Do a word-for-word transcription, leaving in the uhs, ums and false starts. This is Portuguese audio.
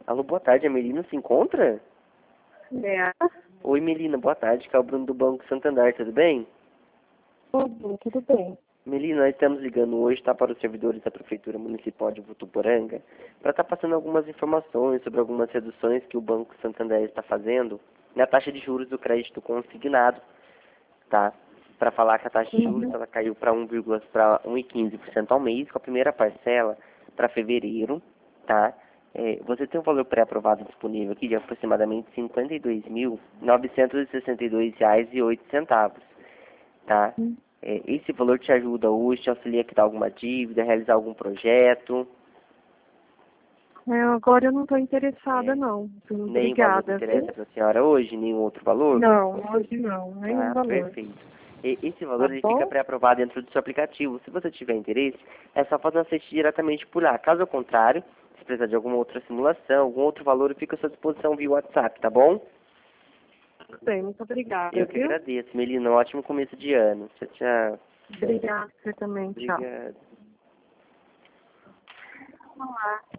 Alô, boa tarde, a Melina se encontra? É. Oi, Melina, boa tarde, que é o Bruno do Banco Santander, tudo bem? Tudo, tudo bem. Melina, nós estamos ligando hoje, tá, para os servidores da Prefeitura Municipal de Votuporanga, para estar passando algumas informações sobre algumas reduções que o Banco Santander está fazendo na taxa de juros do crédito consignado, tá? Para falar que a taxa de juros Uhum. ela caiu para um vírgula quinze por cento ao mês, com a primeira parcela para fevereiro, tá? É, você tem um valor pré-aprovado disponível aqui de aproximadamente cinquenta e dois mil, novecentos e sessenta e dois reais e oito centavos, tá? É, esse valor te ajuda hoje, te auxilia a quitar alguma dívida, realizar algum projeto? É, agora eu não estou interessada, É, não. nem valor Obrigada, interessa viu? para a senhora hoje, nenhum outro valor? Não, hoje não, nenhum Ah, valor. perfeito. E, esse valor Tá ele fica bom? pré-aprovado dentro do seu aplicativo. Se você tiver interesse, é só fazer um aceite diretamente por lá. Caso contrário, se precisar de alguma outra simulação, algum outro valor, fica à sua disposição via WhatsApp, tá bom? Tudo bem, muito obrigada, Eu que viu? agradeço, Melina. Um ótimo começo de ano. Tchau, tchau. Obrigada, você também, tchau. Obrigado. Olá.